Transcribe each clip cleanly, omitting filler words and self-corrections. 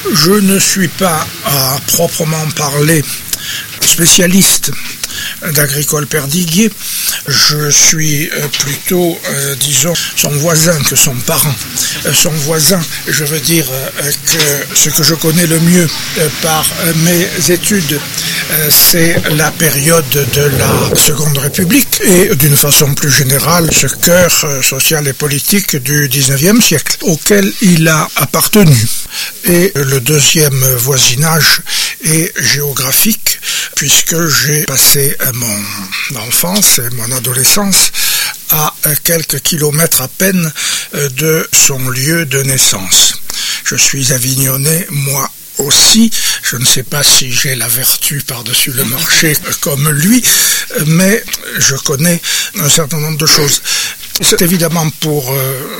Je ne suis pas à proprement parler spécialiste d'Agricole Perdiguier. Je suis plutôt, disons, son voisin que son parent. Son voisin, je veux dire que ce que je connais le mieux par mes études, c'est la période de la Seconde République et d'une façon plus générale ce cœur social et politique du XIXe siècle auquel il a appartenu. Et le deuxième voisinage est géographique puisque j'ai passé mon enfance et mon adolescence à quelques kilomètres à peine de son lieu de naissance. Je suis avignonnais, moi aussi. Je ne sais pas si j'ai la vertu par-dessus le marché comme lui, mais je connais un certain nombre de choses. C'est évidemment pour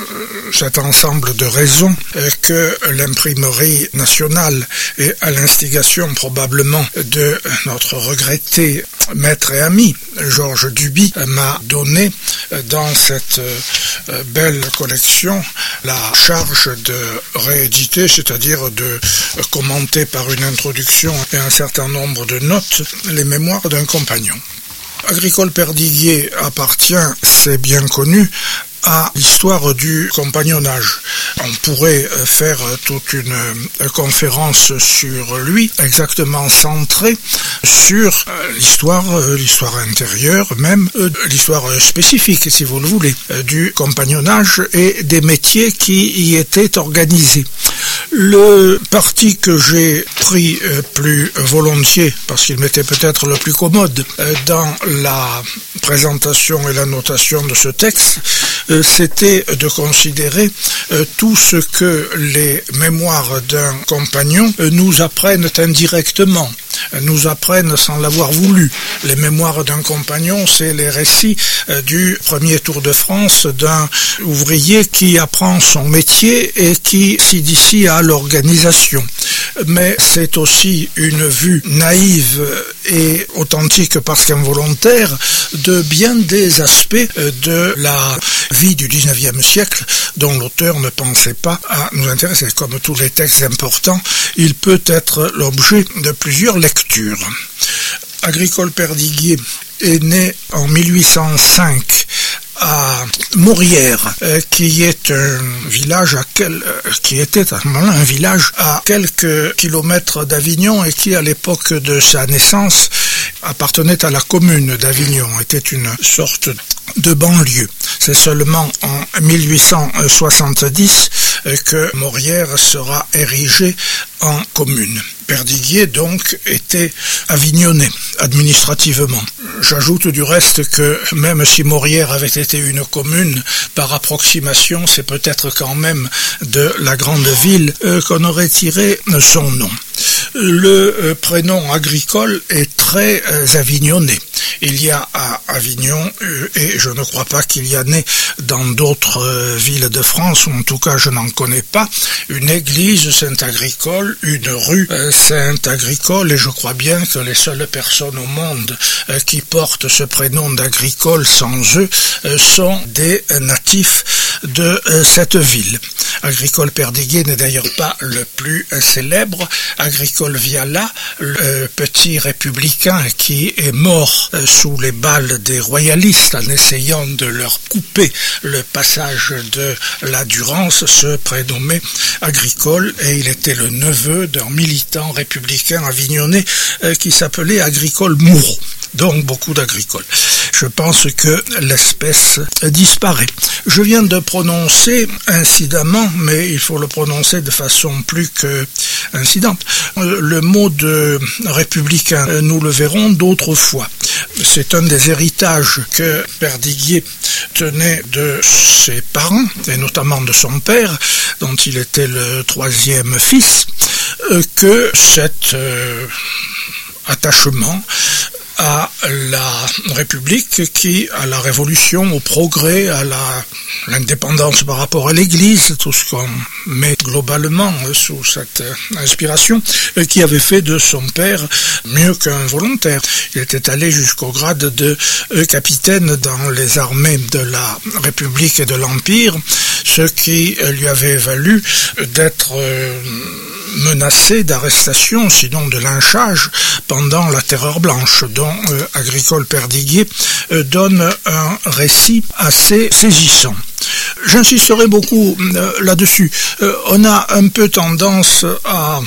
cet ensemble de raisons que l'imprimerie nationale, et à l'instigation probablement de notre regretté maître et ami Georges Duby, m'a donné dans cette belle collection la charge de rééditer, c'est-à-dire de commenter par une introduction et un certain nombre de notes les mémoires d'un compagnon. Agricole Perdiguier appartient, c'est bien connu, à l'histoire du compagnonnage. On pourrait faire toute une conférence sur lui, exactement centrée sur l'histoire intérieure, même l'histoire spécifique, si vous le voulez, du compagnonnage et des métiers qui y étaient organisés. Le parti que j'ai pris plus volontiers, parce qu'il m'était peut-être le plus commode, dans la présentation et la notation de ce texte, c'était de considérer tout ce que les mémoires d'un compagnon nous apprennent indirectement, nous apprennent sans l'avoir voulu. Les mémoires d'un compagnon, c'est les récits du premier Tour de France d'un ouvrier qui apprend son métier et qui s'initie à l'organisation. Mais c'est aussi une vue naïve et authentique parce qu'involontaire de bien des aspects de la vie du XIXe siècle dont l'auteur ne pensait pas à nous intéresser. Comme tous les textes importants, il peut être l'objet de plusieurs lectures. Agricole Perdiguier est né en 1805 à Maurières, qui est un village qui était à ce moment-là un village à quelques kilomètres d'Avignon et qui, à l'époque de sa naissance, appartenait à la commune d'Avignon, était une sorte de banlieue. C'est seulement en 1870 que Maurières sera érigée en commune. Perdiguier, donc, était avignonnais, administrativement. J'ajoute du reste que, même si Maurières avait été une commune, par approximation, c'est peut-être quand même de la grande ville qu'on aurait tiré son nom. Le prénom agricole est très avignonnais. Il y a à Avignon, et je ne crois pas qu'il y en ait dans d'autres villes de France, ou en tout cas je n'en connais pas, une église Saint-Agricole, une rue Saint-Agricole, et je crois bien que les seules personnes au monde qui portent ce prénom d'Agricole sans eux sont des natifs de cette ville. Agricole Perdiguier n'est d'ailleurs pas le plus célèbre. Agricole Viala, le petit républicain qui est mort sous les balles des royalistes en essayant de leur couper le passage de la Durance, se prénommait Agricole, et il était le neveu d'un militant républicain avignonnais qui s'appelait Agricole Moureau. Donc beaucoup d'agricoles. Je pense que l'espèce disparaît. Je viens de prononcer incidemment, mais il faut le prononcer de façon plus que incidente, le mot de républicain. Nous le verrons d'autres fois. C'est un des héritages que Perdiguier tenait de ses parents, et notamment de son père, dont il était le troisième fils, que cet attachement à la République qui, à la Révolution, au progrès, à l'indépendance par rapport à l'Église, tout ce qu'on met globalement sous cette inspiration, qui avait fait de son père mieux qu'un volontaire. Il était allé jusqu'au grade de capitaine dans les armées de la République et de l'Empire, ce qui lui avait valu d'être menacé d'arrestation, sinon de lynchage, pendant la Terreur blanche, dont Agricole Perdiguier donne un récit assez saisissant. J'insisterai beaucoup là-dessus. On a un peu tendance à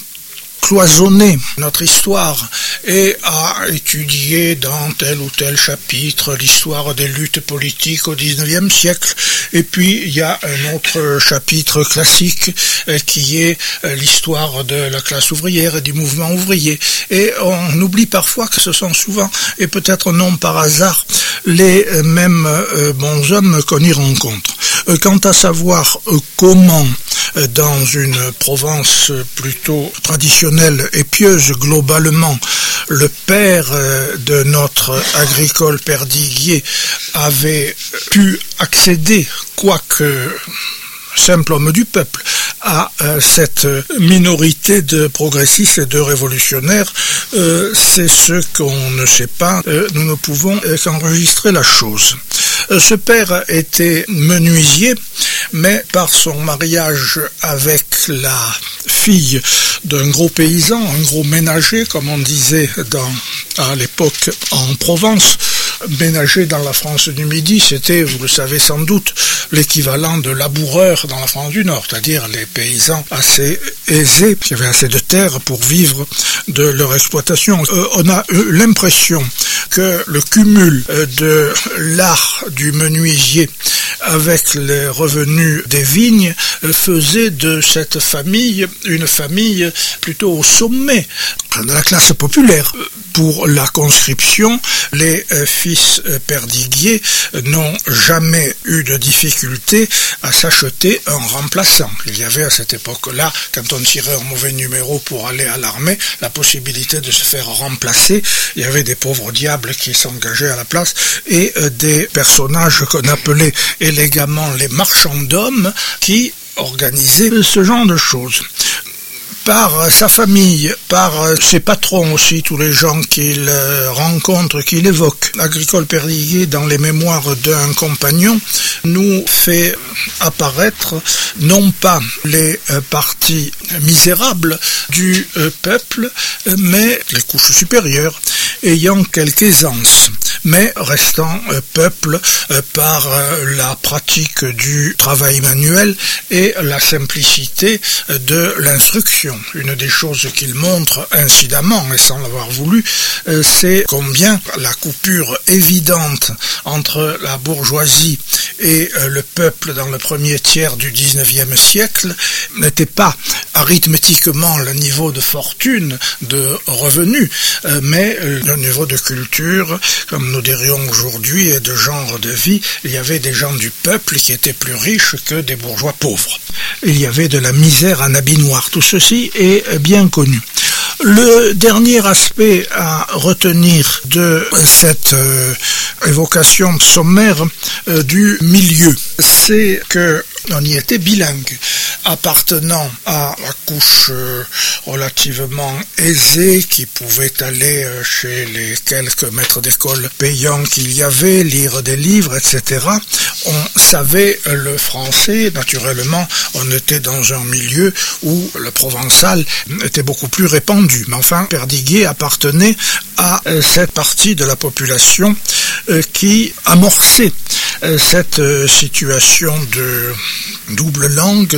cloisonner notre histoire et à étudier dans tel ou tel chapitre l'histoire des luttes politiques au XIXe siècle. Et puis il y a un autre chapitre classique qui est l'histoire de la classe ouvrière et du mouvement ouvrier. Et on oublie parfois que ce sont souvent, et peut-être non par hasard, les mêmes bons hommes qu'on y rencontre. Quant à savoir comment, dans une Provence plutôt traditionnelle et pieuse globalement, le père de notre Agricole Perdiguier avait pu accéder, quoique simple homme du peuple, à cette minorité de progressistes et de révolutionnaires, c'est ce qu'on ne sait pas. Nous ne pouvons qu'enregistrer la chose. Ce père était menuisier, mais par son mariage avec la fille d'un gros paysan, un gros ménager, comme on disait à l'époque en Provence. Ménager dans la France du Midi, c'était, vous le savez sans doute, l'équivalent de laboureur dans la France du Nord, c'est-à-dire les paysans assez aisés, qui avaient assez de terre pour vivre de leur exploitation. On a eu l'impression que le cumul de l'art du menuisier avec les revenus des vignes faisait de cette famille une famille plutôt au sommet de la classe populaire. Pour la conscription, les fils Perdiguier n'ont jamais eu de difficulté à s'acheter un remplaçant. Il y avait à cette époque-là, quand on tirait un mauvais numéro pour aller à l'armée, la possibilité de se faire remplacer. Il y avait des pauvres diables qui s'engageaient à la place et des personnages qu'on appelait élégamment les marchands d'hommes qui organisaient ce genre de choses. Par sa famille, par ses patrons aussi, tous les gens qu'il rencontre, qu'il évoque. Agricole Perdiguier, dans les mémoires d'un compagnon, nous fait apparaître non pas les parties misérables du peuple, mais les couches supérieures, ayant quelque aisance, mais restant peuple par la pratique du travail manuel et la simplicité de l'instruction. Une des choses qu'il montre incidemment et sans l'avoir voulu, c'est combien la coupure évidente entre la bourgeoisie et le peuple dans le premier tiers du XIXe siècle n'était pas arithmétiquement le niveau de fortune, de revenus, mais le niveau de culture, comme nous dirions aujourd'hui, et de genre de vie. Il y avait des gens du peuple qui étaient plus riches que des bourgeois pauvres. Il y avait de la misère en habit noir. Tout ceci est bien connu. Le dernier aspect à retenir de cette évocation sommaire du milieu, c'est que on y était bilingue, appartenant à la couche relativement aisée qui pouvait aller chez les quelques maîtres d'école payants qu'il y avait, lire des livres, etc. On savait le français, naturellement, on était dans un milieu où le provençal était beaucoup plus répandu. Mais enfin, Perdiguier appartenait à cette partie de la population qui amorçait cette situation de double langue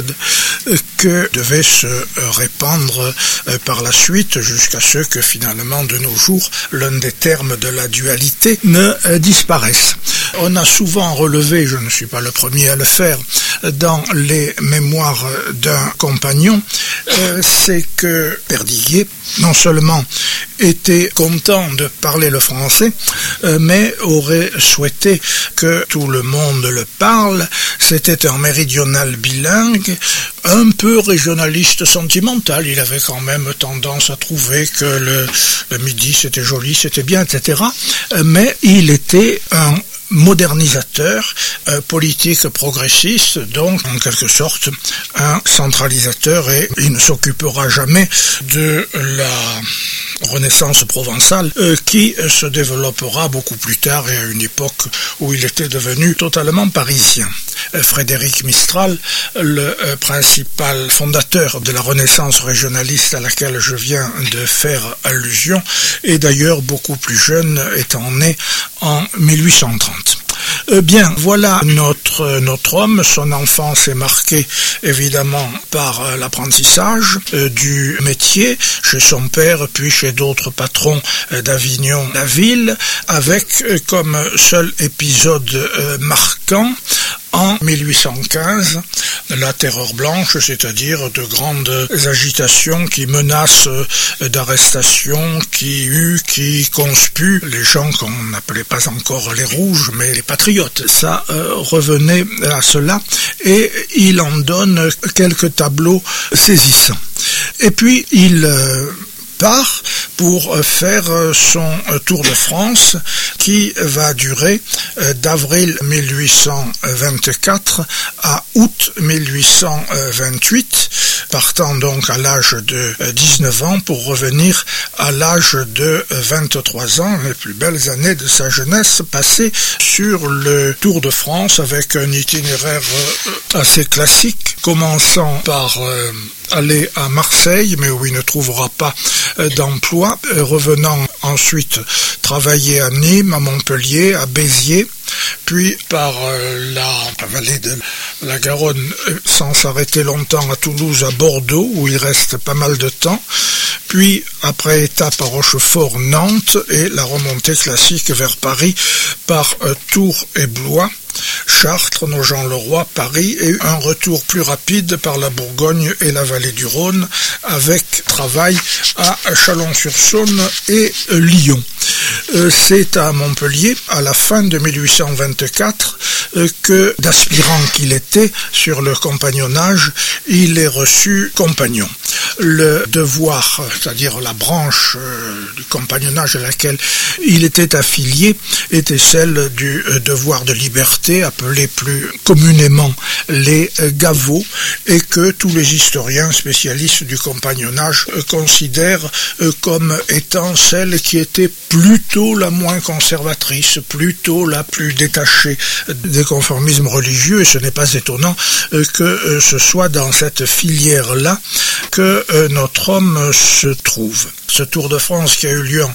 que devait se répandre par la suite jusqu'à ce que finalement de nos jours l'un des termes de la dualité ne disparaisse. On a souvent relevé, je ne suis pas le premier à le faire, dans les mémoires d'un compagnon, c'est que Perdiguier non seulement était content de parler le français, mais aurait souhaité que tout le monde le parle. C'était un méridional bilingue, un peu régionaliste sentimental. Il avait quand même tendance à trouver que le Midi c'était joli, c'était bien, etc. Mais il était un modernisateur, politique progressiste, donc en quelque sorte un centralisateur, et il ne s'occupera jamais de la Renaissance provençale qui se développera beaucoup plus tard et à une époque où il était devenu totalement parisien. Frédéric Mistral, le principal fondateur de la Renaissance régionaliste à laquelle je viens de faire allusion, est d'ailleurs beaucoup plus jeune, étant né en 1830. Bien, voilà notre homme. Son enfance est marquée évidemment par l'apprentissage du métier chez son père, puis chez d'autres patrons d'Avignon, la ville, avec comme seul épisode marquant en 1815, la terreur blanche, c'est-à-dire de grandes agitations qui menacent d'arrestation, qui conspuent les gens qu'on n'appelait pas encore les rouges, mais les patriotes. Ça revenait à cela, et il en donne quelques tableaux saisissants. Et puis il part pour faire son tour de France qui va durer d'avril 1824 à août 1828, partant donc à l'âge de 19 ans pour revenir à l'âge de 23 ans, les plus belles années de sa jeunesse passées sur le Tour de France avec un itinéraire assez classique, commençant par aller à Marseille, mais où il ne trouvera pas d'emploi, revenant ensuite travailler à Nîmes, à Montpellier, à Béziers, puis par la vallée de la Garonne, sans s'arrêter longtemps à Toulouse, à Bordeaux, où il reste pas mal de temps, puis après étape à Rochefort, Nantes, et la remontée classique vers Paris par Tours et Blois, Chartres, Nogent-le-Roi, Paris, et un retour plus rapide par la Bourgogne et la vallée du Rhône, avec travail à Chalon-sur-Saône et Lyon. C'est à Montpellier, à la fin de 1824, que, d'aspirant qu'il était sur le compagnonnage, il est reçu compagnon. Le devoir, c'est-à-dire la branche du compagnonnage à laquelle il était affilié, était celle du devoir de liberté, appelé plus communément les gavots, et que tous les historiens spécialistes du compagnonnage considèrent comme étant celle qui était plutôt la moins conservatrice, plutôt la plus détachée des conformismes religieux, et ce n'est pas étonnant que ce soit dans cette filière-là que notre homme se trouve. Ce Tour de France qui a eu lieu en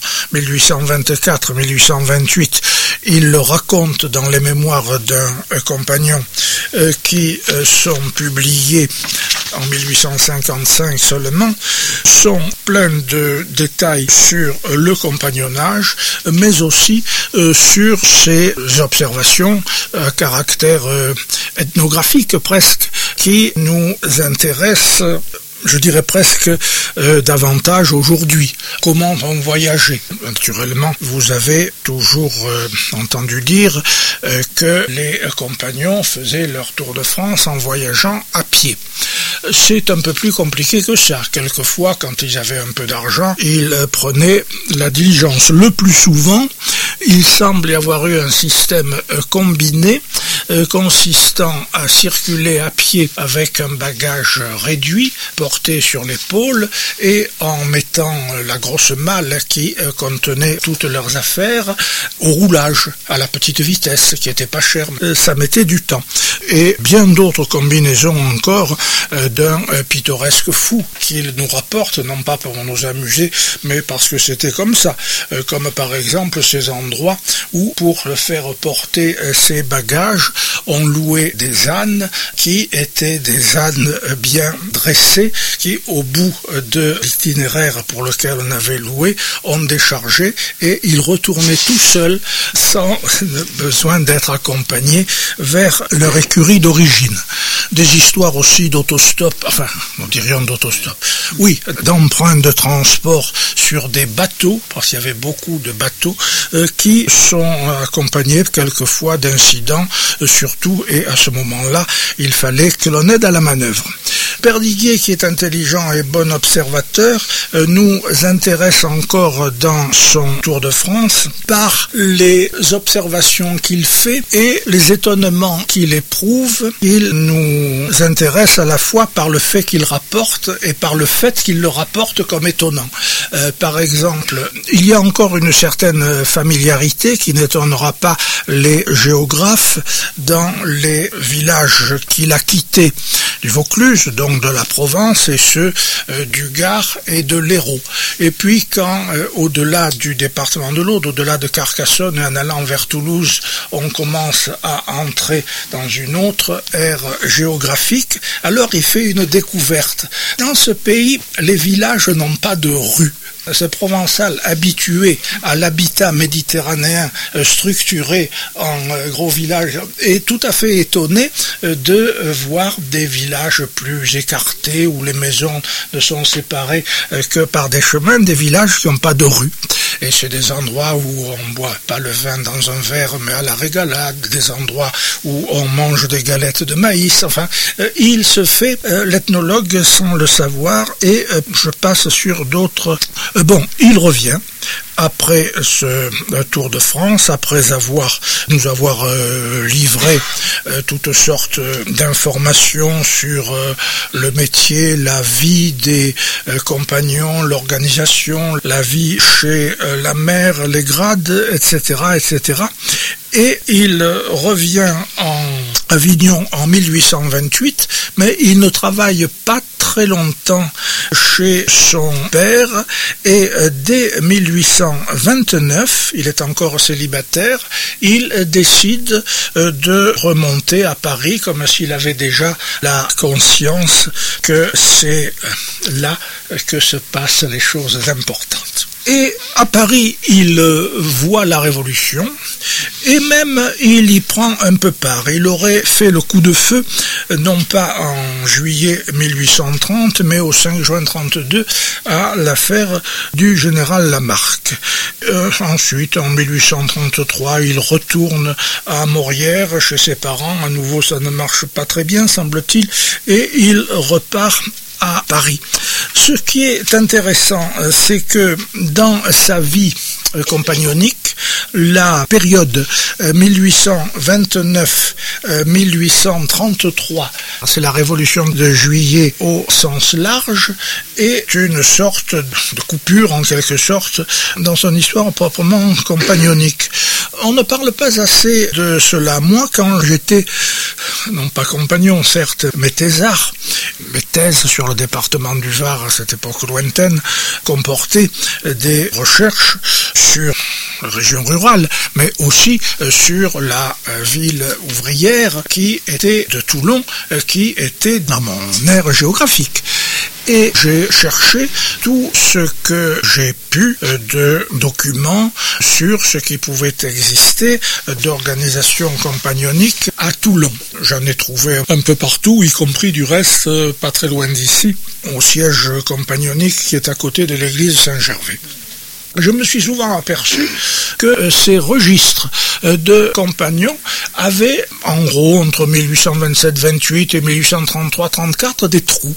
1824-1828, il le raconte dans les mémoires d'un compagnon qui sont publiés en 1855 seulement, sont pleins de détails sur le compagnonnage, mais aussi sur ses observations à caractère ethnographique presque, qui nous intéressent, je dirais presque davantage aujourd'hui. Comment on voyageait? Naturellement, vous avez toujours entendu dire que les compagnons faisaient leur tour de France en voyageant à pied. C'est un peu plus compliqué que ça. Quelquefois, quand ils avaient un peu d'argent, ils prenaient la diligence. Le plus souvent, il semble y avoir eu un système combiné consistant à circuler à pied avec un bagage réduit, porté sur l'épaule, et en mettant la grosse malle qui contenait toutes leurs affaires au roulage, à la petite vitesse, qui était pas cher. Ça mettait du temps. Et bien d'autres combinaisons encore d'un pittoresque fou qu'il nous rapporte, non pas pour nous amuser, mais parce que c'était comme ça. Comme par exemple ces endroits où, pour faire porter ces bagages, on louait des ânes qui étaient des ânes bien dressés, qui au bout de l'itinéraire pour lequel on avait loué, on déchargeait et ils retournaient tout seuls sans besoin d'être accompagnés vers leur écurie d'origine. Des histoires aussi d'autostop, enfin, nous dirions d'autostop, oui, d'empreintes de transport sur des bateaux, parce qu'il y avait beaucoup de bateaux qui sont accompagnés quelquefois d'incidents, surtout, et à ce moment-là, il fallait que l'on aide à la manœuvre. Perdiguier, qui est intelligent et bon observateur, nous intéresse encore dans son Tour de France par les observations qu'il fait et les étonnements qu'il éprouve. Il nous intéresse à la fois par le fait qu'il rapporte et par le fait qu'il le rapporte comme étonnant. Par exemple, il y a encore une certaine familiarité qui n'étonnera pas les géographes dans les villages qu'il a quittés du Vaucluse, donc de la Provence, et ceux du Gard et de l'Hérault. Et puis quand, au-delà du département de l'Aude, au-delà de Carcassonne et en allant vers Toulouse, on commence à entrer dans une autre ère géographique, alors il fait une découverte. Dans ce pays, les villages n'ont pas de rue. Ce Provençal habitué à l'habitat méditerranéen structuré en gros villages est tout à fait étonné de voir des villages plus écartés où les maisons ne sont séparées que par des chemins, des villages qui n'ont pas de rue. Et c'est des endroits où on ne boit pas le vin dans un verre mais à la régalade, des endroits où on mange des galettes de maïs. Enfin, il se fait l'ethnologue sans le savoir et je passe sur d'autres... Bon, il revient après ce Tour de France, après nous avoir livré toutes sortes d'informations sur le métier, la vie des compagnons, l'organisation, la vie chez la mère, les grades, etc., etc. Et il revient en Avignon en 1828, mais il ne travaille pas très longtemps chez son père et dès 1829, il est encore célibataire, il décide de remonter à Paris comme s'il avait déjà la conscience que c'est là que se passent les choses importantes. Et à Paris, il voit la Révolution et même il y prend un peu part. Il aurait fait le coup de feu, non pas en juillet 1830, mais au 5 juin 32, à l'affaire du général Lamarque. Ensuite, en 1833, il retourne à Morières chez ses parents. À nouveau, ça ne marche pas très bien, semble-t-il, et il repart à Paris. Ce qui est intéressant, c'est que dans sa vie compagnonique, la période 1829-1833, c'est la révolution de juillet au sens large, est une sorte de coupure en quelque sorte dans son histoire proprement compagnonique. On ne parle pas assez de cela. Moi, quand j'étais, non pas compagnon certes, mais thésard, mes thèses sur le département du Var à cette époque lointaine comportaient des recherches sur la région rurale, mais aussi sur la ville ouvrière qui était de Toulon, qui était dans mon aire géographique. Et j'ai cherché tout ce que j'ai pu de documents sur ce qui pouvait exister d'organisation compagnonique à Toulon. J'en ai trouvé un peu partout, y compris du reste, pas très loin d'ici, au siège compagnonique qui est à côté de l'église Saint-Gervais. Je me suis souvent aperçu que ces registres de compagnons avaient, en gros, entre 1827-28 et 1833-34, des trous,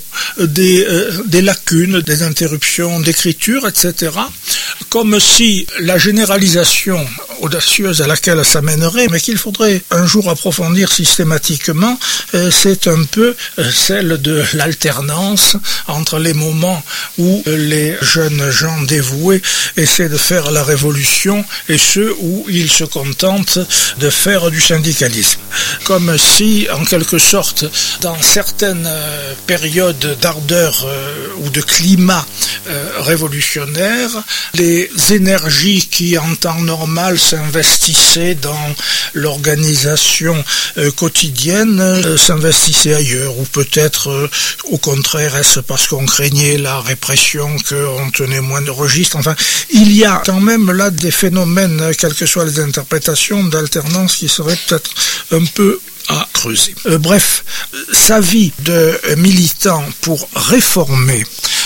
des lacunes, des interruptions d'écriture, etc., comme si la généralisation audacieuse à laquelle ça mènerait, mais qu'il faudrait un jour approfondir systématiquement, c'est un peu celle de l'alternance entre les moments où les jeunes gens dévoués essaient de faire la révolution et ceux où ils se contentent de faire du syndicalisme. Comme si, en quelque sorte, dans certaines périodes d'ardeur ou de climat révolutionnaire, les énergies qui, en temps normal, s'investissaient dans l'organisation quotidienne, s'investissaient ailleurs, ou peut-être, au contraire, est-ce parce qu'on craignait la répression qu'on tenait moins de registres. Enfin, il y a quand même là des phénomènes, quelles que soient les interprétations, d'alternance qui seraient peut-être un peu à creuser. Bref, sa vie de militant pour réformer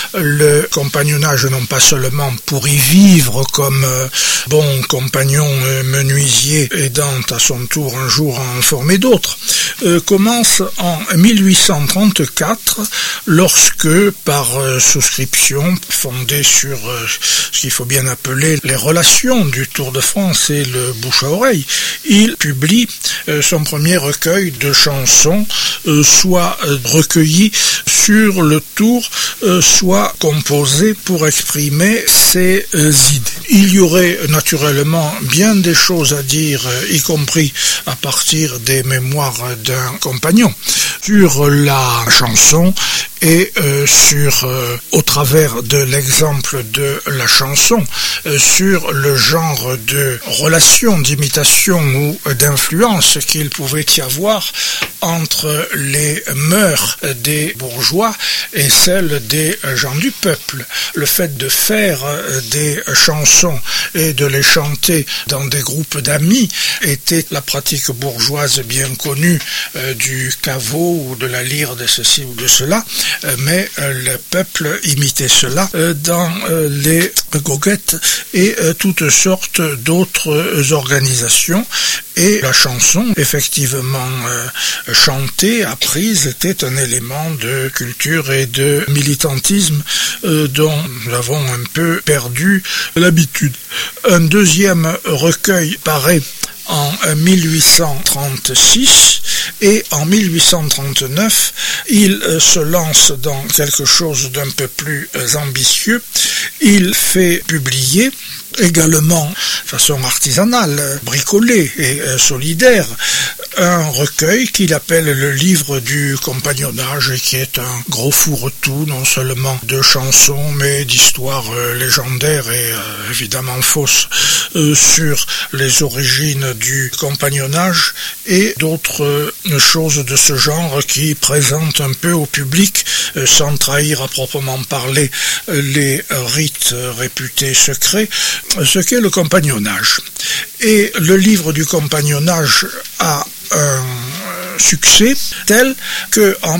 le compagnonnage non pas seulement pour y vivre comme bon compagnon menuisier aidant à son tour un jour à en former d'autres, commence en 1834 lorsque, par souscription fondée sur ce qu'il faut bien appeler les relations du Tour de France et le bouche à oreille, il publie son premier recueil de chansons, soit recueillies sur le Tour, soit composées pour exprimer ses idées. Il y aurait naturellement bien des choses à dire, y compris à partir des mémoires d'un compagnon, sur la chanson et au travers de l'exemple de la chanson, sur le genre de relation, d'imitation ou d'influence qu'il pouvait y avoir entre les mœurs des bourgeois et celles des gens du peuple. Le fait de faire des chansons et de les chanter dans des groupes d'amis était la pratique bourgeoise bien connue du caveau ou de la lyre de ceci ou de cela, mais le peuple imitait cela dans les goguettes et toutes sortes d'autres organisations. Et la chanson, effectivement chantée, apprise, était un élément de culture et de militantisme dont nous avons un peu perdu l'habitude. Un deuxième recueil paraît en 1836 et en 1839, il se lance dans quelque chose d'un peu plus ambitieux. Il fait publier également, de façon artisanale, bricolée et solidaire, un recueil qu'il appelle le livre du compagnonnage et qui est un gros fourre-tout, non seulement de chansons, mais d'histoires légendaires et évidemment fausses sur les origines du compagnonnage et d'autres choses de ce genre qui présentent un peu au public, sans trahir à proprement parler les rites réputés secrets, ce qu'est le compagnonnage. Et le livre du compagnonnage a un succès tel qu'en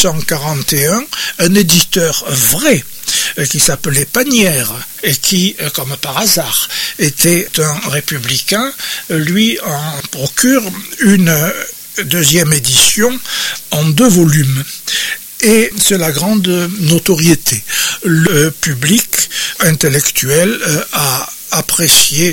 1841, un éditeur vrai qui s'appelait Panière et qui, comme par hasard, était un républicain, lui en procure une deuxième édition en 2 volumes. Et c'est la grande notoriété. Le public intellectuel a apprécié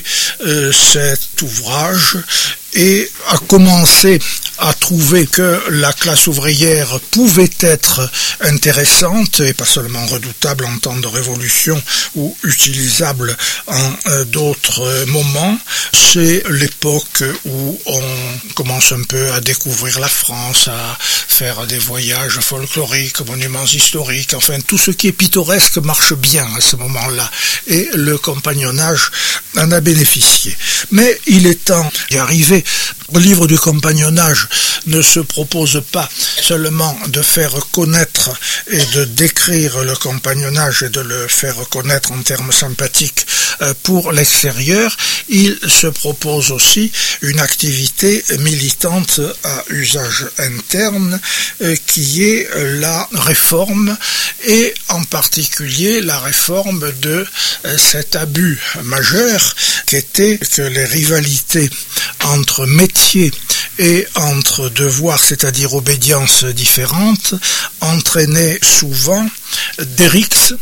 cet ouvrage et a commencé à trouver que la classe ouvrière pouvait être intéressante et pas seulement redoutable en temps de révolution ou utilisable en d'autres moments. C'est l'époque où on commence un peu à découvrir la France, à faire des voyages folkloriques, monuments historiques, enfin tout ce qui est pittoresque marche bien à ce moment-là et le compagnonnage en a bénéficié. Mais il est temps d'y arriver. Le livre du compagnonnage ne se propose pas seulement de faire connaître et de décrire le compagnonnage et de le faire connaître en termes sympathiques pour l'extérieur, il se propose aussi une activité militante à usage interne qui est la réforme et en particulier la réforme de cet abus majeur qui était que les rivalités entre métiers et entre devoirs, c'est-à-dire obédiences différentes, entraînaient souvent des rixes,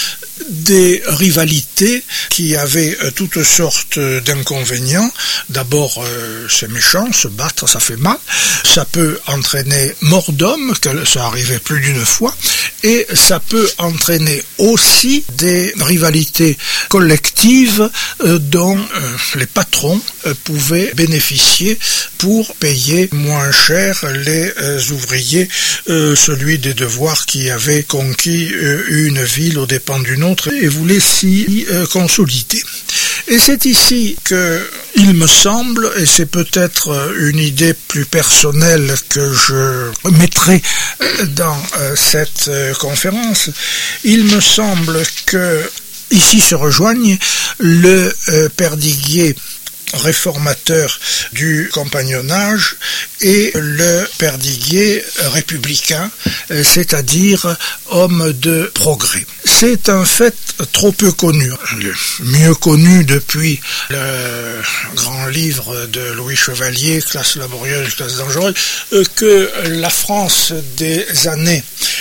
des rivalités qui avaient toutes sortes d'inconvénients. D'abord, c'est méchant, se battre, ça fait mal. Ça peut entraîner mort d'homme, ça arrivait plus d'une fois, et ça peut entraîner aussi des rivalités collectives dont les patrons pouvaient bénéficier pour payer moins cher les ouvriers, celui des devoirs qui avaient conquis une ville aux dépens d'une autre et voulait s'y consolider. Et c'est ici que, il me semble, et c'est peut-être une idée plus personnelle que je mettrai dans cette conférence, il me semble que ici se rejoignent le Perdiguier réformateur du compagnonnage et le Perdiguier républicain, c'est-à-dire homme de progrès. C'est un fait trop peu connu, mieux connu depuis le grand livre de Louis Chevalier, Classe laborieuse, classe dangereuse, que la France des années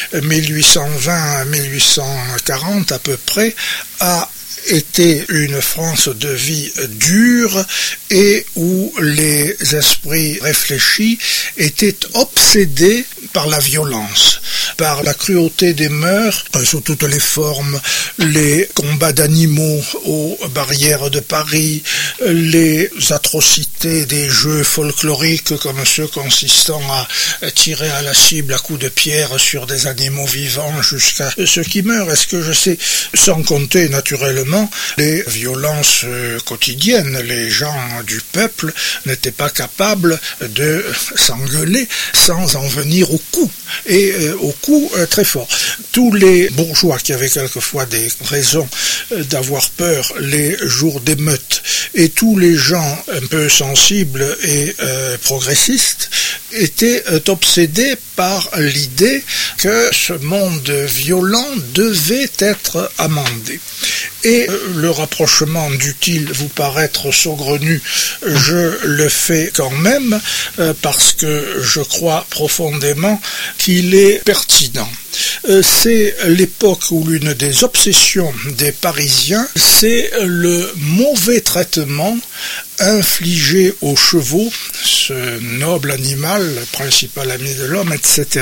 1820 à 1840 à peu près a était une France de vie dure et où les esprits réfléchis étaient obsédés par la violence, par la cruauté des mœurs, sous toutes les formes, les combats d'animaux aux barrières de Paris, les atrocités des jeux folkloriques comme ceux consistant à tirer à la cible à coups de pierre sur des animaux vivants jusqu'à ceux qui meurent. Est-ce que je sais, sans compter naturellement les violences quotidiennes. Les gens du peuple n'étaient pas capables de s'engueuler sans en venir au coup, et au coup très fort. Tous les bourgeois qui avaient quelquefois des raisons d'avoir peur les jours d'émeutes, et tous les gens un peu sensibles et progressistes étaient obsédés par l'idée que ce monde violent devait être amendé. Et le rapprochement dût-il vous paraître saugrenu, je le fais quand même parce que je crois profondément qu'il est pertinent. C'est l'époque où l'une des obsessions des Parisiens, c'est le mauvais traitement infligé aux chevaux, ce noble animal, le principal ami de l'homme, etc.,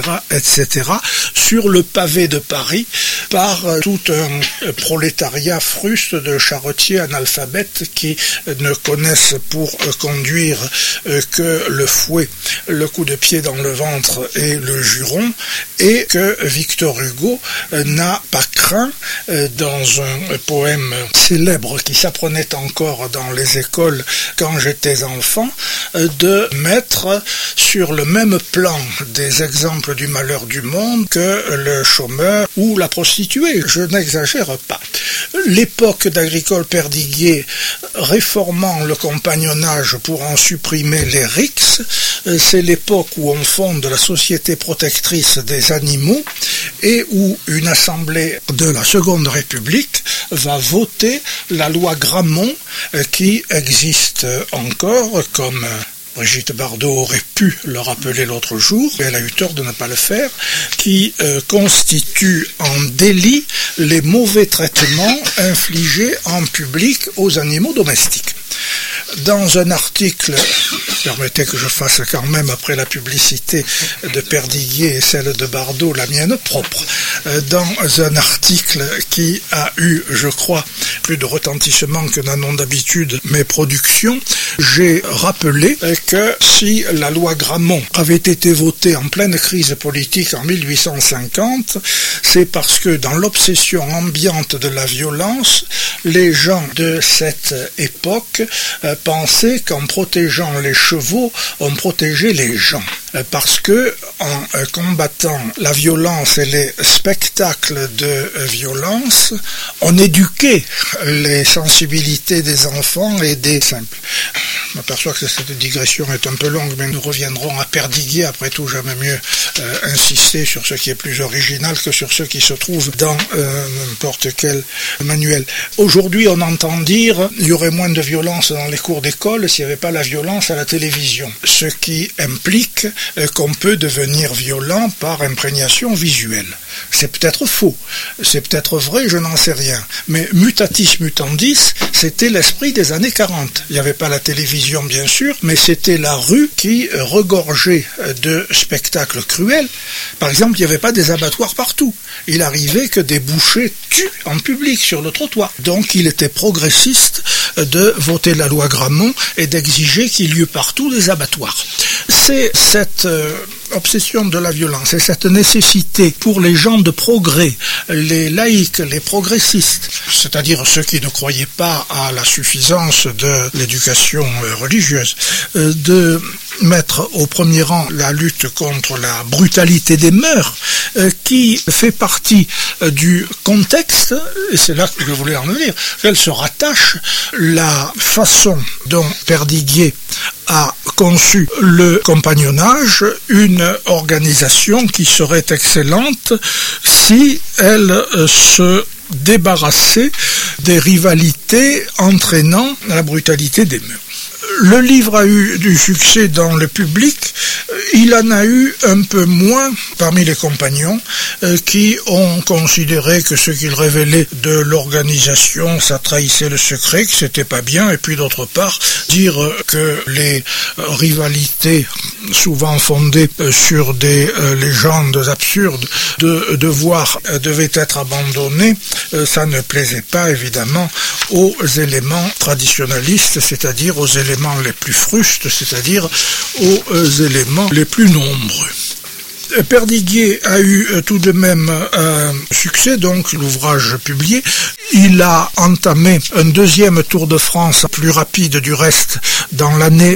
sur le pavé de Paris, par tout un prolétariat fruste de charretiers analphabètes qui ne connaissent pour conduire que le fouet, le coup de pied dans le ventre et le juron, et que Victor Hugo n'a pas craint, dans un poème célèbre qui s'apprenait encore dans les écoles quand j'étais enfant, de mettre sur le même plan des exemples du malheur du monde que le chômeur ou la prostituée. Je n'exagère pas. L'époque d'Agricole Perdiguier réformant le compagnonnage pour en supprimer les rixes, c'est l'époque où on fonde la Société protectrice des animaux et où une assemblée de la Seconde République va voter la loi Grammont qui existe encore, comme Brigitte Bardot aurait pu le rappeler l'autre jour, et elle a eu tort de ne pas le faire, qui constitue en délit les mauvais traitements infligés en public aux animaux domestiques. Dans un article, permettez que je fasse quand même, après la publicité de Perdiguier et celle de Bardot, la mienne propre, dans un article qui a eu, je crois, plus de retentissement que n'en ont d'habitude mes productions, j'ai rappelé que si la loi Grammont avait été votée en pleine crise politique en 1850, c'est parce que dans l'obsession ambiante de la violence, les gens de cette époque pensaient qu'en protégeant les chevaux, on protégeait les gens. Parce que en combattant la violence et les spectacles de violence, on éduquait les sensibilités des enfants et des simples. Je m'aperçois que cette digression est un peu longue, mais nous reviendrons à Perdiguier. Après tout, j'aime mieux insister sur ce qui est plus original que sur ce qui se trouve dans n'importe quel manuel. Aujourd'hui, on entend dire qu'il y aurait moins de violence dans les cours d'école s'il n'y avait pas la violence à la télévision. Ce qui implique qu'on peut devenir violent par imprégnation visuelle. C'est peut-être faux, c'est peut-être vrai, je n'en sais rien. Mais mutatis mutandis, c'était l'esprit des années 40. Il n'y avait pas la télévision, bien sûr, mais c'était la rue qui regorgeait de spectacles cruels. Par exemple, il n'y avait pas des abattoirs partout. Il arrivait que des bouchers tuent en public sur le trottoir. Donc il était progressiste de voter la loi Grammont et d'exiger qu'il y eût partout des abattoirs. c'est cette obsession de la violence et cette nécessité pour les gens de progrès, les laïcs, les progressistes, c'est-à-dire ceux qui ne croyaient pas à la suffisance de l'éducation religieuse, de mettre au premier rang la lutte contre la brutalité des mœurs, qui fait partie du contexte, et c'est là que je voulais en venir, qu'elle se rattache la façon dont Perdiguier a conçu le compagnonnage, une organisation qui serait excellente si elle se débarrassait des rivalités entraînant la brutalité des mœurs. Le livre a eu du succès dans le public, il en a eu un peu moins parmi les compagnons qui ont considéré que ce qu'il révélait de l'organisation, ça trahissait le secret, que c'était pas bien, et puis d'autre part, dire que les rivalités souvent fondées sur des légendes absurdes de devoir devaient être abandonnées, ça ne plaisait pas évidemment aux éléments traditionnalistes, c'est-à-dire aux éléments les plus frustes, c'est-à-dire aux éléments les plus nombreux. Perdiguier a eu tout de même un succès, donc l'ouvrage publié. Il a entamé un deuxième Tour de France, plus rapide du reste, dans l'année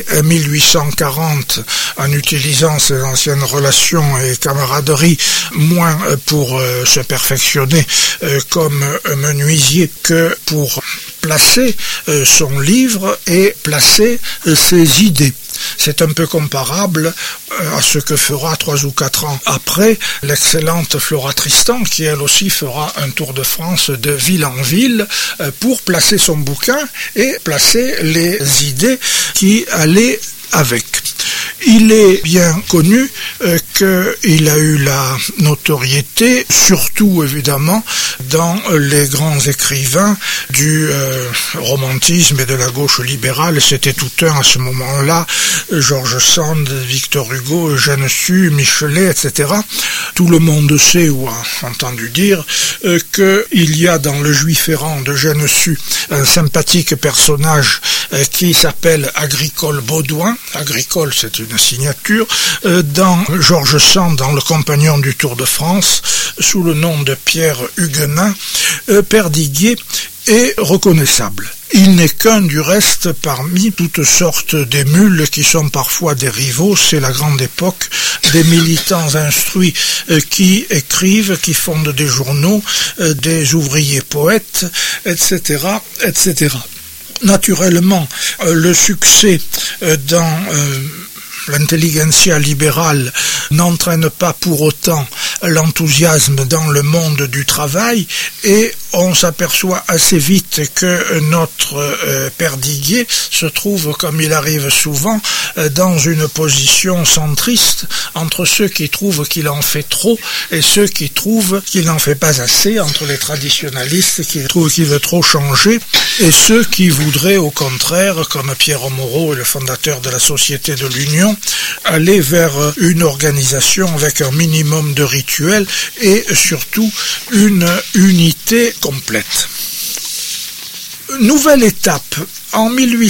1840, en utilisant ses anciennes relations et camaraderies, moins pour se perfectionner comme menuisier que pour placer son livre et placer ses idées. C'est un peu comparable à ce que fera 3 ou 4 ans après l'excellente Flora Tristan, qui elle aussi fera un tour de France de ville en ville pour placer son bouquin et placer les idées qui allaient avec. Il est bien connu qu'il a eu la notoriété, surtout évidemment dans les grands écrivains du romantisme et de la gauche libérale. C'était tout un à ce moment-là, George Sand, Victor Hugo, Eugène Sue, Michelet, etc. Tout le monde sait ou a entendu dire qu'il y a dans le Juif errant d'Eugène Sue un sympathique personnage qui s'appelle Agricole Baudouin. Agricole, c'est une signature. Dans George Sand, dans Le Compagnon du Tour de France, sous le nom de Pierre Huguenin, Perdiguier est reconnaissable. Il n'est qu'un du reste parmi toutes sortes d'émules qui sont parfois des rivaux. C'est la grande époque des militants instruits qui écrivent, qui fondent des journaux, des ouvriers poètes, etc., etc. Naturellement, le succès dans l'intelligentsia libérale n'entraîne pas pour autant l'enthousiasme dans le monde du travail, et on s'aperçoit assez vite que notre Perdiguier se trouve, comme il arrive souvent, dans une position centriste entre ceux qui trouvent qu'il en fait trop et ceux qui trouvent qu'il n'en fait pas assez, entre les traditionalistes qui trouvent qu'il veut trop changer et ceux qui voudraient au contraire, comme Pierre Moreau et le fondateur de la Société de l'Union, aller vers une organisation avec un minimum de rituels et surtout une unité complète. Nouvelle étape. En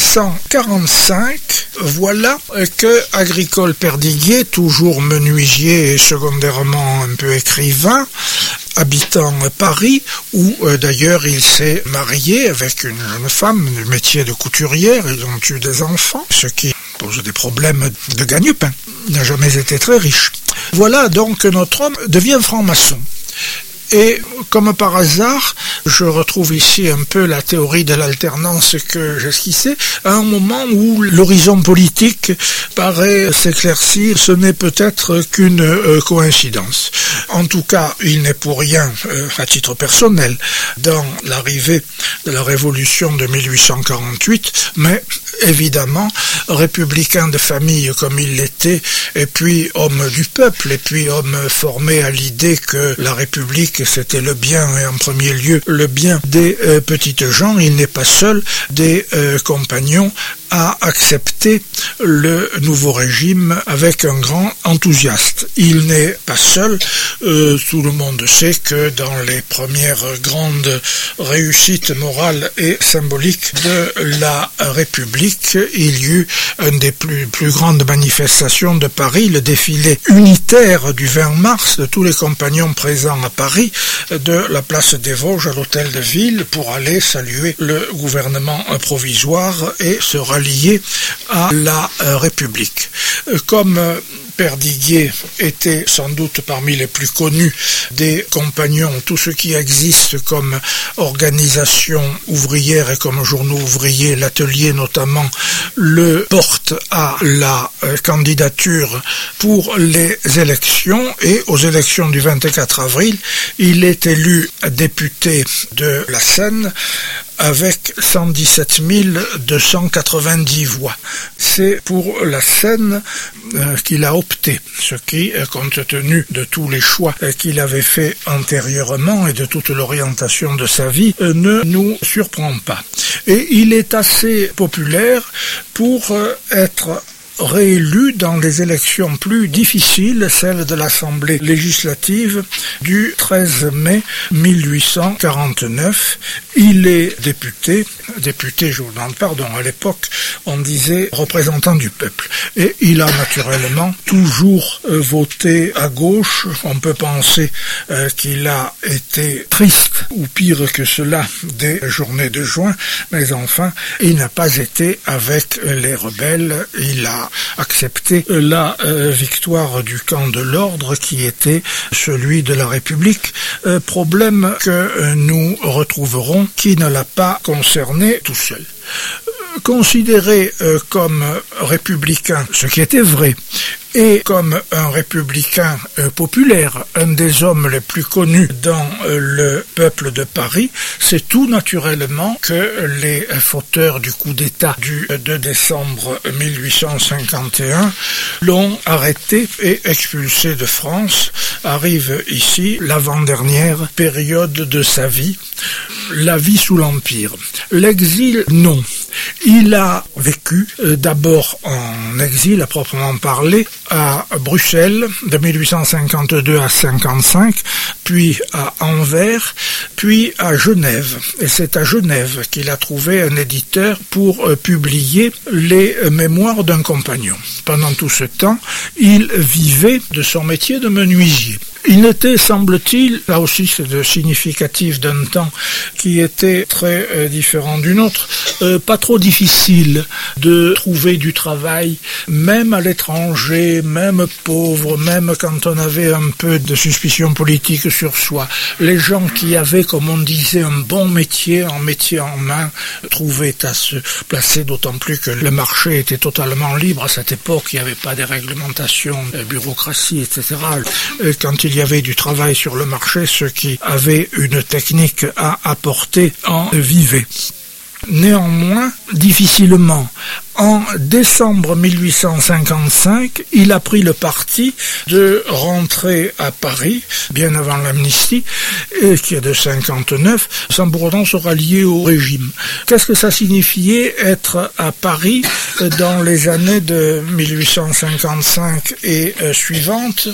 1845, voilà que Agricole Perdiguier, toujours menuisier et secondairement un peu écrivain, habitant Paris, où d'ailleurs il s'est marié avec une jeune femme du métier de couturière, ils ont eu des enfants, ce qui pose des problèmes de gagne-pain. Il n'a jamais été très riche. Voilà donc que notre homme devient franc-maçon. Et comme par hasard, je retrouve ici un peu la théorie de l'alternance que j'esquissais, à un moment où l'horizon politique paraît s'éclaircir, ce n'est peut-être qu'une coïncidence. En tout cas, il n'est pour rien, à titre personnel, dans l'arrivée de la révolution de 1848, mais évidemment, républicain de famille comme il l'était, et puis homme du peuple, et puis homme formé à l'idée que la République c'était le bien, et en premier lieu le bien des petites gens. Il n'est pas seul, des compagnons a accepté le nouveau régime avec un grand enthousiasme. Il n'est pas seul, tout le monde sait que dans les premières grandes réussites morales et symboliques de la République, il y eut une des plus grandes manifestations de Paris, le défilé unitaire du 20 mars de tous les compagnons présents à Paris, de la place des Vosges à l'hôtel de ville pour aller saluer le gouvernement provisoire et se rallier à la République. Comme Perdiguier était sans doute parmi les plus connus des compagnons, tout ce qui existe comme organisation ouvrière et comme journaux ouvriers, l'Atelier notamment, le porte à la candidature pour les élections, et aux élections du 24 avril, il est élu député de la Seine avec 117 290 voix. C'est pour la Seine qu'il a opté, ce qui, compte tenu de tous les choix qu'il avait fait antérieurement et de toute l'orientation de sa vie, ne nous surprend pas. Et il est assez populaire pour être réélu dans les élections plus difficiles, celles de l'Assemblée législative du 13 mai 1849. Il est député, je vous demande pardon, à l'époque on disait représentant du peuple. Et il a naturellement toujours voté à gauche. On peut penser qu'il a été triste, ou pire que cela, des journées de juin, mais enfin, il n'a pas été avec les rebelles. Il a accepté la victoire du camp de l'ordre qui était celui de la République, problème que nous retrouverons qui ne l'a pas concerné tout seul. Considéré comme républicain, ce qui était vrai, et comme un républicain populaire, un des hommes les plus connus dans le peuple de Paris, c'est tout naturellement que les fauteurs du coup d'État du 2 décembre 1851 l'ont arrêté et expulsé de France. Arrive ici l'avant-dernière période de sa vie, la vie sous l'Empire. L'exil, non. Il a vécu d'abord en exil à proprement parler à Bruxelles de 1852 à 55, puis à Anvers, puis à Genève. Et c'est à Genève qu'il a trouvé un éditeur pour publier les mémoires d'un compagnon. Pendant tout ce temps, il vivait de son métier de menuisier. Il était, semble-t-il, là aussi c'est significatif d'un temps qui était très différent du nôtre, pas trop difficile de trouver du travail, même à l'étranger, même pauvre, même quand on avait un peu de suspicion politique sur soi. Les gens qui avaient, comme on disait, un bon métier, un métier en main, trouvaient à se placer, d'autant plus que le marché était totalement libre à cette époque, il n'y avait pas de réglementation, de bureaucratie, etc. Quand il y avait du travail sur le marché, ceux qui avaient une technique à apporter en vivaient. Néanmoins, difficilement, en décembre 1855, il a pris le parti de rentrer à Paris, bien avant l'amnistie, qui est de 59, sans pour autant se rallier au régime. Qu'est-ce que ça signifiait être à Paris dans les années de 1855 et suivantes?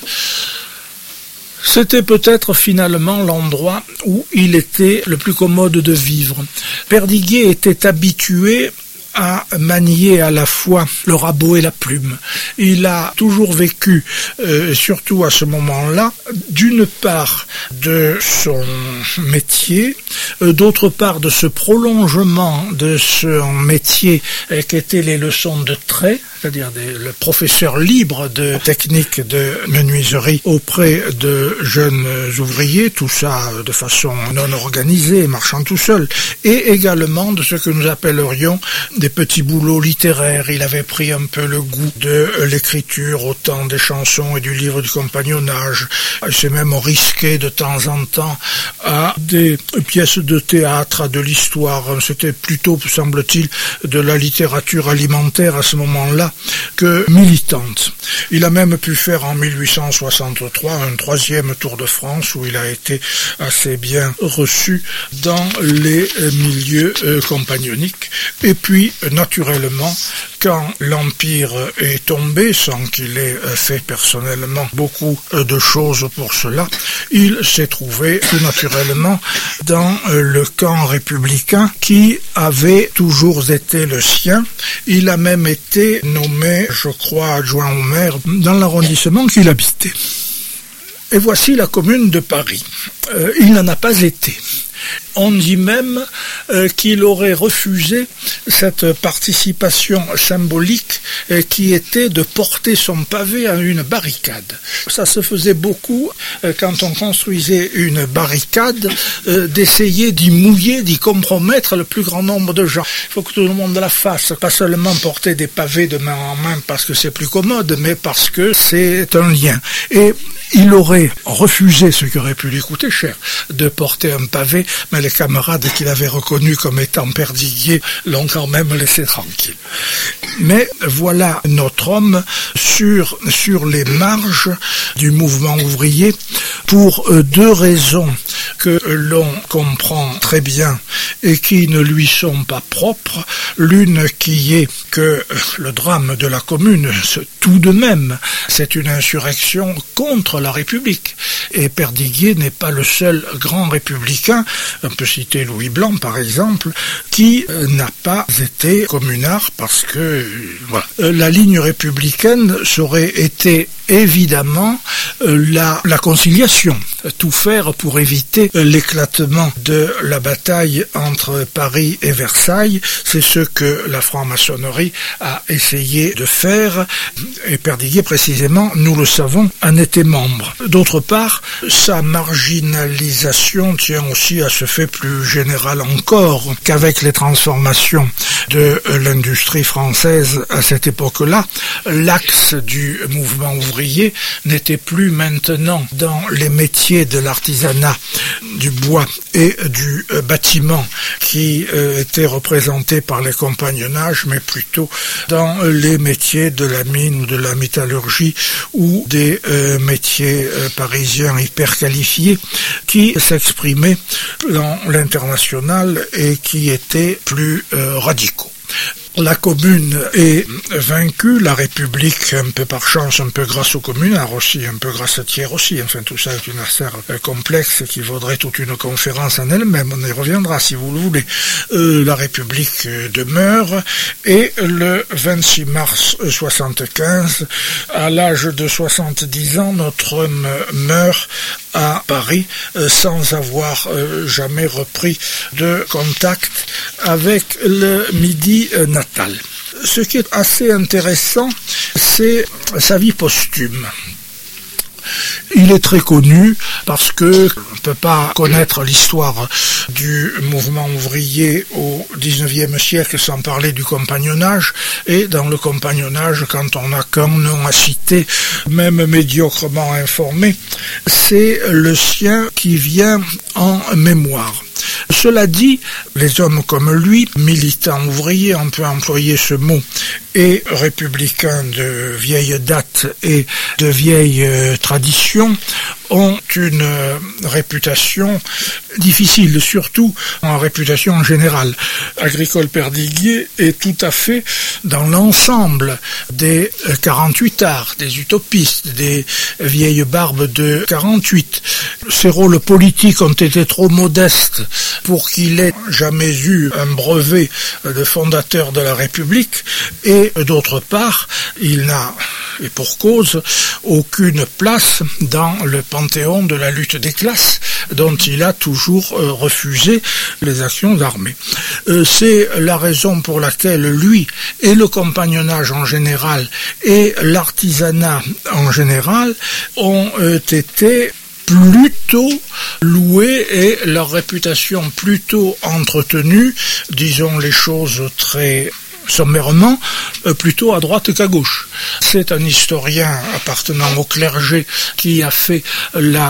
C'était peut-être finalement l'endroit où il était le plus commode de vivre. Perdiguier était habitué à manier à la fois le rabot et la plume. Il a toujours vécu, surtout à ce moment-là, d'une part de son métier, d'autre part de ce prolongement de son métier qu'étaient les leçons de trait, c'est-à-dire le professeur libre de technique de menuiserie auprès de jeunes ouvriers, tout ça de façon non organisée, marchant tout seul, et également de ce que nous appellerions des petits boulots littéraires. Il avait pris un peu le goût de l'écriture, autant des chansons et du livre du compagnonnage. Il s'est même risqué de temps en temps à des pièces de théâtre, à de l'histoire. C'était plutôt, semble-t-il, de la littérature alimentaire à ce moment-là que militante. Il a même pu faire en 1863 un 3e Tour de France où il a été assez bien reçu dans les milieux compagnonniques. Et puis puis naturellement, quand l'Empire est tombé, sans qu'il ait fait personnellement beaucoup de choses pour cela, il s'est trouvé tout naturellement dans le camp républicain qui avait toujours été le sien. Il a même été nommé, je crois, adjoint au maire dans l'arrondissement qu'il habitait. Et voici la commune de Paris. Il n'en a pas été. On dit même qu'il aurait refusé cette participation symbolique qui était de porter son pavé à une barricade. Ça se faisait beaucoup quand on construisait une barricade, d'essayer d'y mouiller, d'y compromettre le plus grand nombre de gens. Il faut que tout le monde la fasse, pas seulement porter des pavés de main en main parce que c'est plus commode, mais parce que c'est un lien. Et il aurait refusé, ce qui aurait pu lui coûter cher, de porter un pavé, mais les camarades qu'il avait reconnus comme étant perdiguiers l'ont quand même laissé tranquille. Mais voilà notre homme sur les marges du mouvement ouvrier pour deux raisons que l'on comprend très bien et qui ne lui sont pas propres. L'une qui est que le drame de la Commune, tout de même, c'est une insurrection contre la République. Et Perdiguier n'est pas le seul grand républicain, on peut citer Louis Blanc par exemple, qui n'a pas été communard parce que voilà. La ligne républicaine serait été évidemment la conciliation, tout faire pour éviter l'éclatement de la bataille entre Paris et Versailles. C'est ce que la franc-maçonnerie a essayé de faire, et Perdiguier précisément, nous le savons, en était membre. D'autre part, sa marginalisation tient aussi à ce fait plus général encore qu'avec les transformations de l'industrie française à cette époque-là, l'axe du mouvement ouvrier n'était plus maintenant dans les métiers de l'artisanat, du bois et du bâtiment qui étaient représentés par les compagnonnages, mais plutôt dans les métiers de la mine ou de la métallurgie ou des métiers parisiens hyper qualifiés qui s'exprimaient dans l'international et qui étaient plus radicaux. La Commune est vaincue, la République, un peu par chance, un peu grâce aux communards aussi, un peu grâce à Thiers aussi, enfin tout ça est une affaire complexe qui vaudrait toute une conférence en elle-même, on y reviendra si vous le voulez. La République demeure et le 26 mars 75, à l'âge de 70 ans, notre homme meurt à Paris sans avoir jamais repris de contact avec le Midi natal. Ce qui est assez intéressant, c'est sa vie posthume. Il est très connu parce que on ne peut pas connaître l'histoire du mouvement ouvrier au XIXe siècle sans parler du compagnonnage. Et dans le compagnonnage, quand on n'a qu'un nom à citer, même médiocrement informé, c'est le sien qui vient en mémoire. Cela dit, les hommes comme lui, militants ouvriers, on peut employer ce mot, et républicains de vieille date et de vieille tradition, ont une réputation difficile, surtout en réputation en général. Agricole Perdiguier est tout à fait dans l'ensemble des 48ards, des utopistes, des vieilles barbes de 48. Ses rôles politiques ont été trop modestes pour qu'il ait jamais eu un brevet de fondateur de la République, et d'autre part, il n'a, et pour cause, aucune place dans le panthéon de la lutte des classes, dont il a toujours refusé les actions armées. C'est la raison pour laquelle lui et le compagnonnage en général et l'artisanat en général ont été plutôt loués et leur réputation plutôt entretenue, disons les choses très sommairement, plutôt à droite qu'à gauche. C'est un historien appartenant au clergé qui a fait la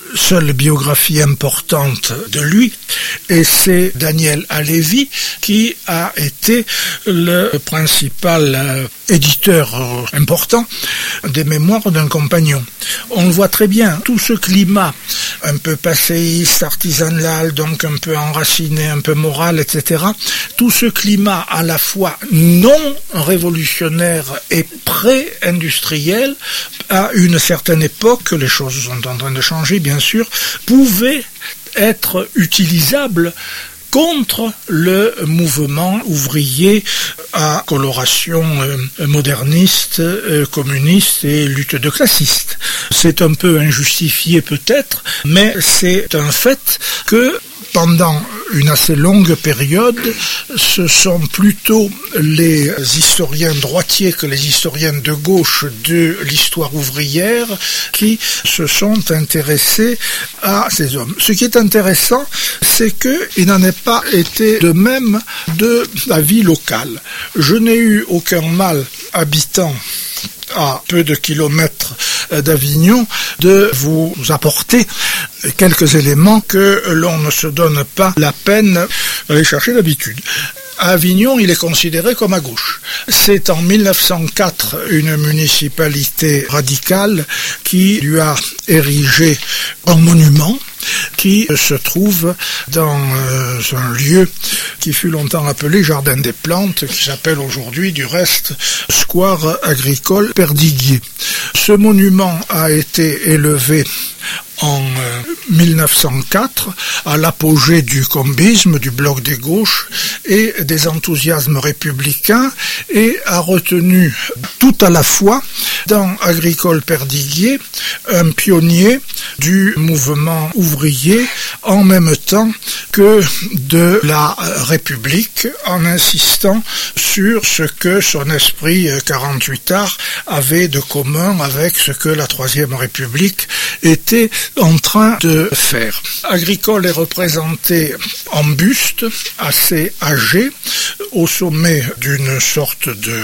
seule biographie importante de lui, et c'est Daniel Halévy qui a été le principal éditeur important des mémoires d'un compagnon. On le voit très bien, tout ce climat un peu passéiste, artisanal, donc un peu enraciné, un peu moral, etc. Tout ce climat à la fois non révolutionnaire et pré-industriel, à une certaine époque, les choses sont en train de changer bien sûr, pouvait être utilisable contre le mouvement ouvrier à coloration moderniste, communiste et lutte de classistes. C'est un peu injustifié peut-être, mais c'est un fait que pendant une assez longue période, ce sont plutôt les historiens droitiers que les historiens de gauche de l'histoire ouvrière qui se sont intéressés à ces hommes. Ce qui est intéressant, c'est qu'il n'en est pas été de même de la vie locale. Je n'ai eu aucun mal habitant à peu de kilomètres d'Avignon, de vous apporter quelques éléments que l'on ne se donne pas la peine d'aller chercher d'habitude. À Avignon, il est considéré comme à gauche. C'est en 1904 une municipalité radicale qui lui a érigé un monument qui se trouve dans un lieu qui fut longtemps appelé Jardin des Plantes, qui s'appelle aujourd'hui du reste Square Agricole Perdiguier. Ce monument a été élevé en 1904, à l'apogée du combisme, du bloc des gauches et des enthousiasmes républicains, et a retenu tout à la fois dans Agricole Perdiguier un pionnier du mouvement ouvrier en même temps que de la République, en insistant sur ce que son esprit 48ard avait de commun avec ce que la Troisième République était en train de faire. Agricole est représenté en buste, assez âgé, au sommet d'une sorte de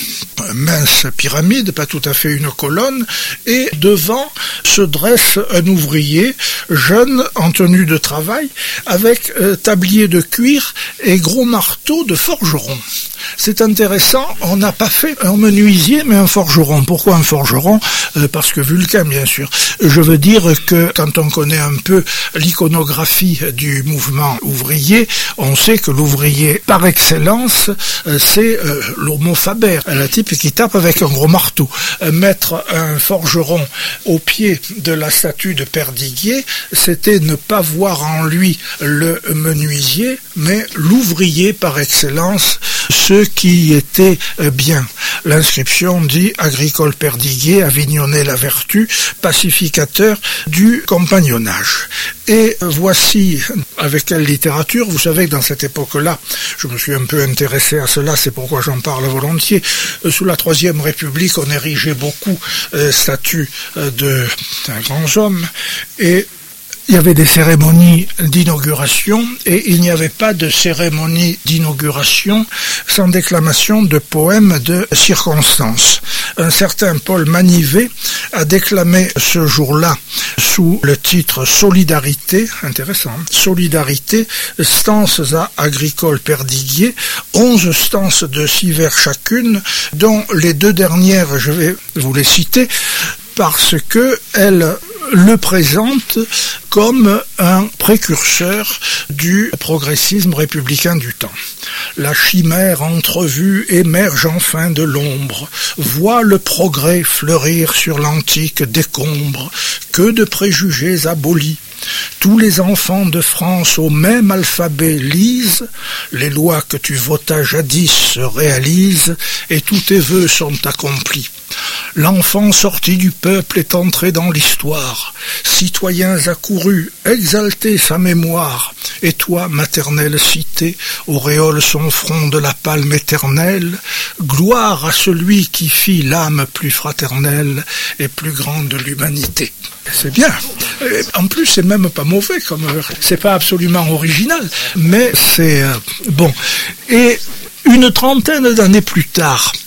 mince pyramide, pas tout à fait une colonne, et devant se dresse un ouvrier jeune en tenue de travail avec tablier de cuir et gros marteau de forgeron. C'est intéressant, on n'a pas fait un menuisier mais un forgeron. Pourquoi un forgeron ? Parce que Vulcain, bien sûr. Je veux dire que quand on connaît un peu l'iconographie du mouvement ouvrier, on sait que l'ouvrier par excellence, c'est l'homo faber, le type qui tape avec un gros marteau. Mettre un forgeron au pied de la statue de Perdiguier, c'était ne pas voir en lui le menuisier, mais l'ouvrier par excellence, ce qui était bien. L'inscription dit Agricole Perdiguier, Avignonnet la vertu, pacificateur du compagnonnage. Et voici avec quelle littérature, vous savez que dans cette époque-là, je me suis un peu intéressé à cela, c'est pourquoi j'en parle volontiers. Sous la Troisième République, on érigeait beaucoup statues de grands hommes, et il y avait des cérémonies d'inauguration et il n'y avait pas de cérémonie d'inauguration sans déclamation de poèmes de circonstance. Un certain Paul Manivet a déclamé ce jour-là sous le titre Solidarité, intéressant, Solidarité, stances à Agricole Perdiguier, 11 stances de 6 vers chacune, dont les 2 dernières, je vais vous les citer, parce que elles le présente comme un précurseur du progressisme républicain du temps. La chimère entrevue émerge enfin de l'ombre, voit le progrès fleurir sur l'antique décombre, que de préjugés abolis. Tous les enfants de France au même alphabet lisent, les lois que tu votas jadis se réalisent, et tous tes vœux sont accomplis. L'enfant sorti du peuple est entré dans l'histoire, citoyens accourus, exalter sa mémoire, et toi, maternelle cité, auréole son front de la palme éternelle, gloire à celui qui fit l'âme plus fraternelle et plus grande de l'humanité. C'est bien. En plus, c'est même pas mauvais, c'est pas absolument original, mais c'est bon. Et une trentaine d'années plus tard,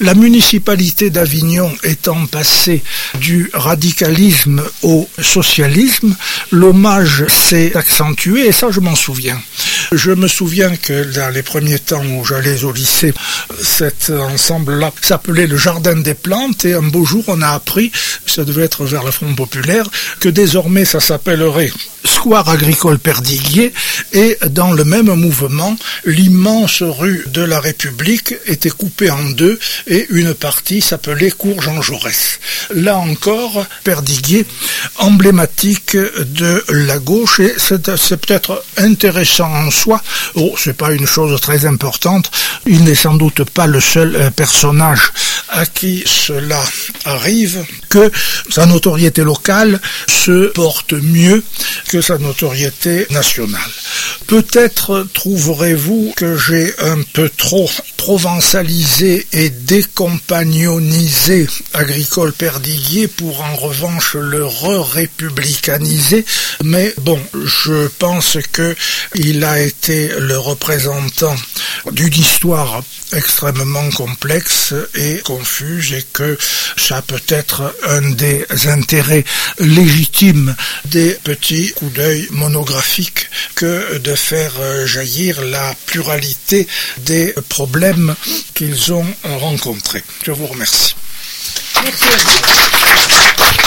La municipalité d'Avignon étant passée du radicalisme au socialisme, l'hommage s'est accentué et ça je m'en souviens. Je me souviens que dans les premiers temps où j'allais au lycée, cet ensemble-là s'appelait le Jardin des Plantes et un beau jour on a appris, ça devait être vers le Front Populaire, que désormais ça s'appellerait Square Agricole Perdiguier et dans le même mouvement, l'immense rue de la République était coupée en deux et une partie s'appelait Cours Jean Jaurès. Là encore, Perdiguier, emblématique de la gauche et c'est peut-être intéressant en soi. Oh, c'est pas une chose très importante. Il n'est sans doute pas le seul personnage à qui cela arrive, que sa notoriété locale se porte mieux que sa notoriété nationale. Peut-être trouverez-vous que j'ai un peu trop provençalisé et décompagnonisé Agricole Perdiguier pour en revanche le républicaniser, mais bon, je pense que il a été le représentant d'une histoire extrêmement complexe et confuse et que ça peut être un des intérêts légitimes des petits coups d'œil monographiques que de faire jaillir la pluralité des problèmes qu'ils ont rencontrés. Je vous remercie. Merci à vous.